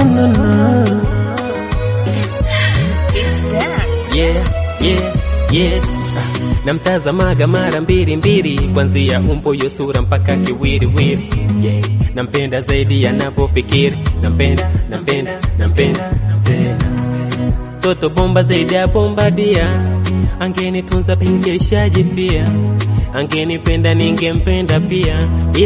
na na. Yes. Namtazamaga mara mbili kuanzia umbo yo sura mpaka kiwiriwiri. Nampenda zaidi anapofikiri. Nampenda tena. Toto bomba zaidi ya bombadia. Angenitunza pingeshajifia. Angenipenda ningempenda pia.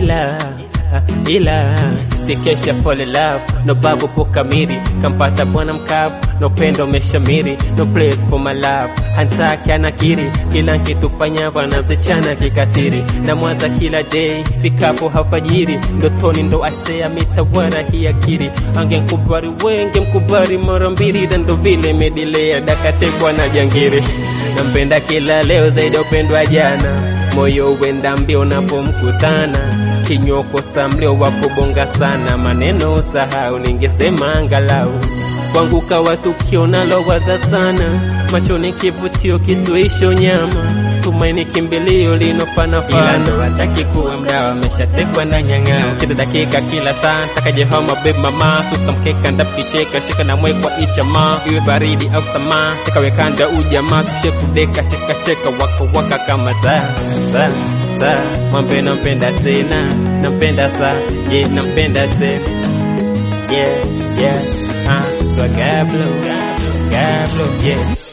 Ila sikesha fall in love. No babu po kamili. Kampata bwana mkavu. No pendo meshamiri. No place for my love. Hantaki anakiri. Kila kitu panyava anazichana kikatiri. Na mwaza kila day. Fikapo hafajiri. Ndotoni ndo asea mitawara hii akiri. Angenkubari wenge mkubari mara mbili. Dando vile medilea dakatekwa na jangiri. Nampenda kila leo zaidi upendwa jana. Moyo uenda mbio napomkutana. Kinyoko samleo wakubonga sana. Maneno usahau ningesema angalau. Kwangu kawa tukio nalowaza sana. Machoni kivutio kisuisho nyama. Tumaini kimbilio linofana fana. Ila wataki kuwa mdawa meshatekwa na nyang'ao. Kila dakika kila saa taka jehoma babe mama. Suka mkeka ndapicheka shika na mwekwa ichama. Iwe baridi au sama cheka wekanda ujamaa. Kishe kudeka cheka waka kama za nampenda tena. Nampenda sa nampenda tena. Yeah Swagablo yeah.